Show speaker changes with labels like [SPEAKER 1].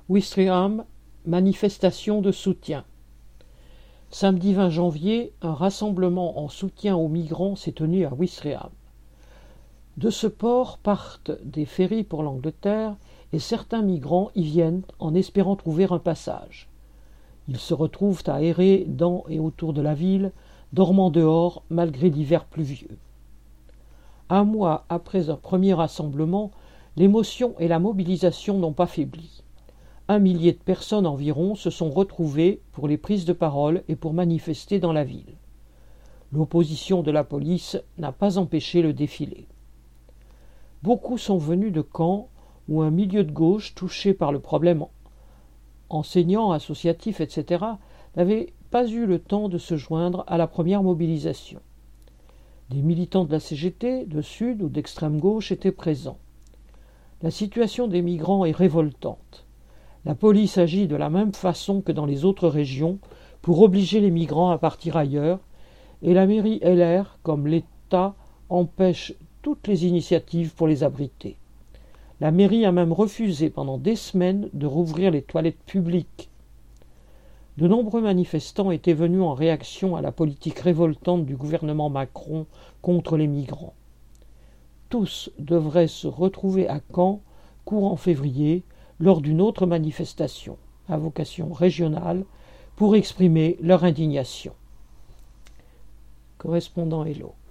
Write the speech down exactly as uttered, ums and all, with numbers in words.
[SPEAKER 1] Ouistreham, manifestation de soutien. Samedi vingt janvier, un rassemblement en soutien aux migrants s'est tenu à Ouistreham. De ce port partent des ferries pour l'Angleterre et certains migrants y viennent en espérant trouver un passage. Ils se retrouvent à errer dans et autour de la ville, dormant dehors malgré l'hiver pluvieux. Un mois après un premier rassemblement, l'émotion et la mobilisation n'ont pas faibli. Un millier de personnes environ se sont retrouvées pour les prises de parole et pour manifester dans la ville. L'opposition de la police n'a pas empêché le défilé. Beaucoup sont venus de camps où un milieu de gauche touché par le problème enseignants, associatifs, et cetera n'avait pas eu le temps de se joindre à la première mobilisation. Des militants de la C G T, de Sud ou d'extrême gauche étaient présents. La situation des migrants est révoltante. La police agit de la même façon que dans les autres régions pour obliger les migrants à partir ailleurs, et la mairie L R, comme l'État, empêche toutes les initiatives pour les abriter. La mairie a même refusé pendant des semaines de rouvrir les toilettes publiques. De nombreux manifestants étaient venus en réaction à la politique révoltante du gouvernement Macron contre les migrants. Tous devraient se retrouver à Caen, courant février, lors d'une autre manifestation, à vocation régionale, pour exprimer leur indignation. Correspondant Hello.